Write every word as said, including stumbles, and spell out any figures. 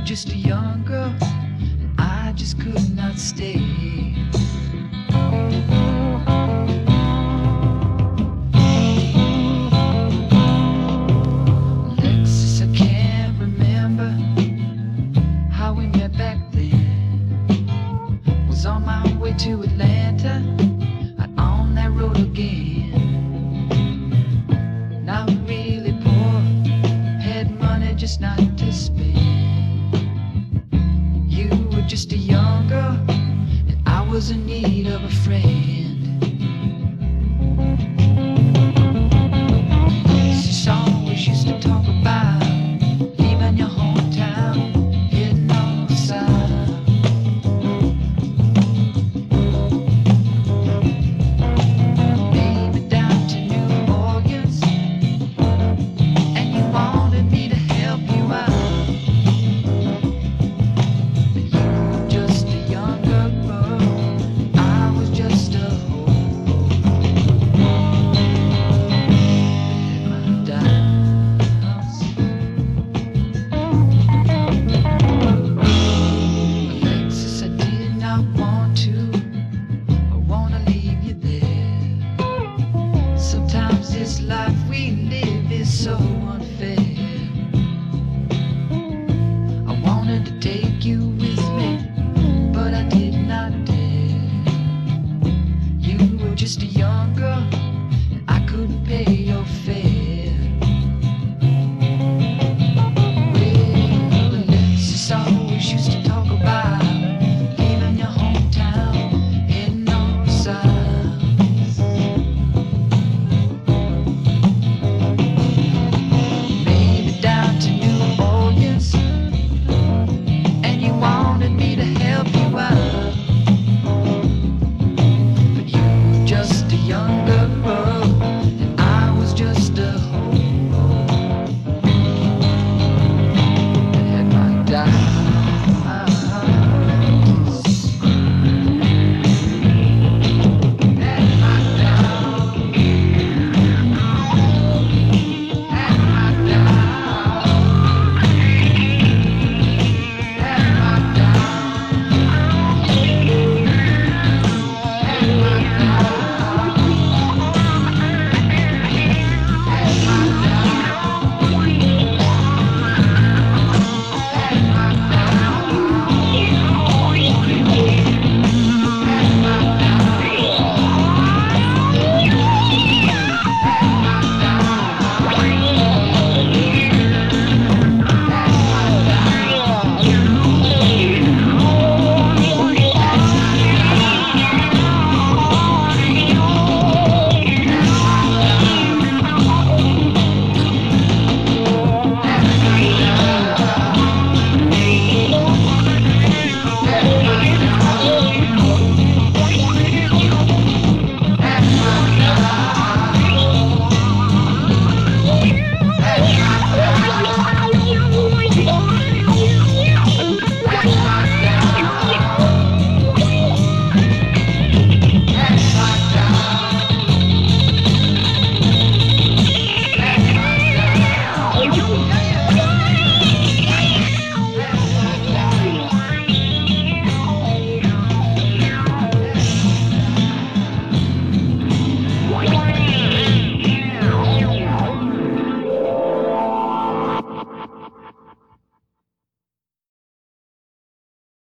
just a young girl, and I just could not stay. Alexis, I can't remember how we met back then. Was on my way to Atlanta, out on that road again. Not really poor, had money just not to spend. You were just a young girl, and I was in need of a friend. She always used to talk about leaving your hometown, heading on south. Maybe down to New Orleans, and you wanted me to help you out. Just a younger girl, I was just a hoe. My doubts. Alexis, I did not want to, I wanna leave you there. Sometimes this life we live is so unfair.